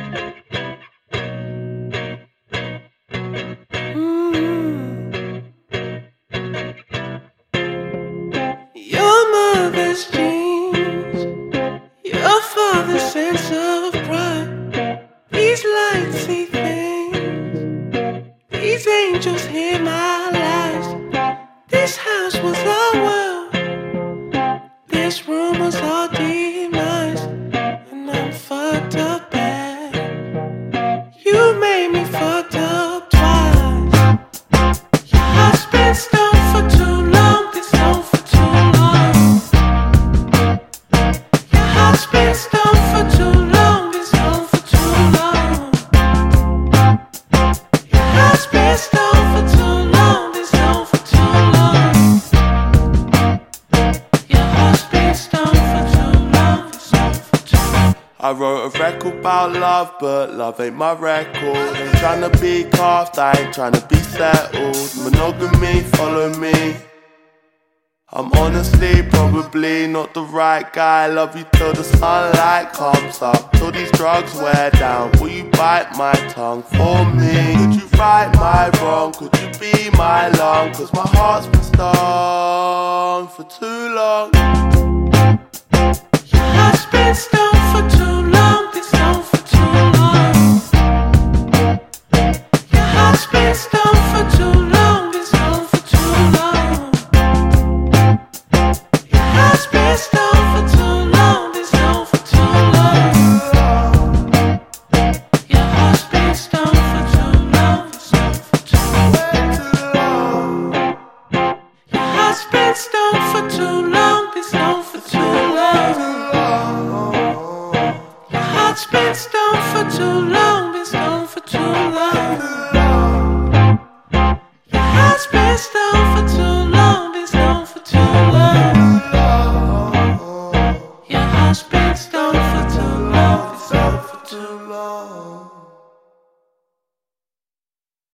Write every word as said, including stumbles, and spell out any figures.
Your mother's jeans, your father's sense of pride. These lights see things, these angels hear my lies. This house was our world, this room was our demise. And I'm fucked up bad, you made me fucked up twice. Your heart's been stoned for too long, been stoned for too long. Your heart's been stoned for too long, been stoned for too long. Your heart's been stoned for too long, been stoned for too long. Your heart's been stoned for too long, been stoned for too long. I wrote a record about love, but love ain't my record. Ain't tryna be carved, I ain't tryna be settled. Monogamy, follow me. I'm honestly probably not the right guy. Love you till the sunlight comes up, till these drugs wear down. Will you bite my tongue for me? Could you right my wrong? Could you be my long? Cause my heart's been stoned for too long. Your heart's been stoned for too long, been stoned for too long. Your heart's been stoned for too long, been stoned for too long. Your heart's been stoned for too long, been stoned for too long. Your heart's been stoned for too long, been stoned for too long. Your heart's been stoned for too long, been stoned for too long. Your heart's been stoned for too long.